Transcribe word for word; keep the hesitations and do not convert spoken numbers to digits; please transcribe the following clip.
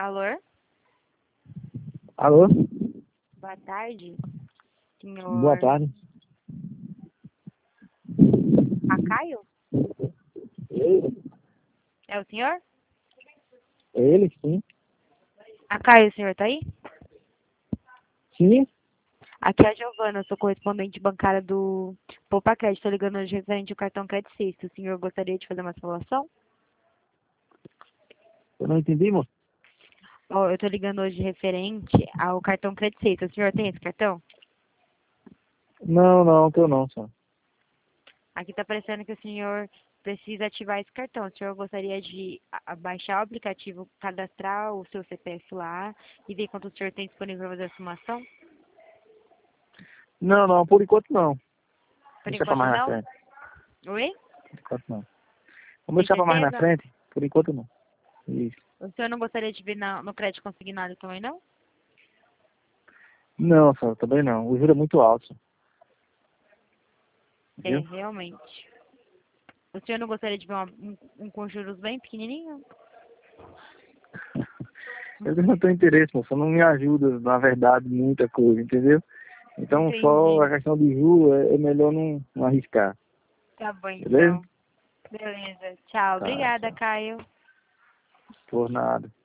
Alô? Alô? Boa tarde, Boa senhor tarde. Acaio? Ele? É o senhor? Ele, sim. Acaio, o senhor tá aí? Sim? Aqui é a Giovana, eu sou correspondente bancária do Poupa Crédito. Estou ligando hoje referente ao cartão Credit Suisse. O senhor gostaria de fazer uma simulação? Eu não entendi, moço. Ó, eu estou ligando hoje referente ao cartão Credit Suisse. O senhor tem esse cartão? Não, não, tô não, senhor. Aqui está aparecendo que o senhor precisa ativar esse cartão. O senhor gostaria de a- a- baixar o aplicativo, cadastrar o seu C P F lá e ver quanto o senhor tem disponível para fazer a simulação? Não, não, por enquanto não. Por Deixa pra enquanto mais na não? frente. Oi? Por enquanto não. Vamos Tem deixar pra mais na certeza? frente? Por enquanto não. Isso. O senhor não gostaria de vir na- no crédito consignado também, não? Não, senhor, também não. O juro é muito alto, senhor. É, Viu? realmente. O senhor não gostaria de ver uma- um, um com juros bem pequenininho? Eu não tenho interesse, moço. Não me ajuda, na verdade, muita coisa, entendeu? Então, só Entendi. a questão de juro é, é melhor não, não arriscar. Tá bom, Beleza? então. Beleza. Tchau. Tá, Obrigada, tchau. Caio. Por nada.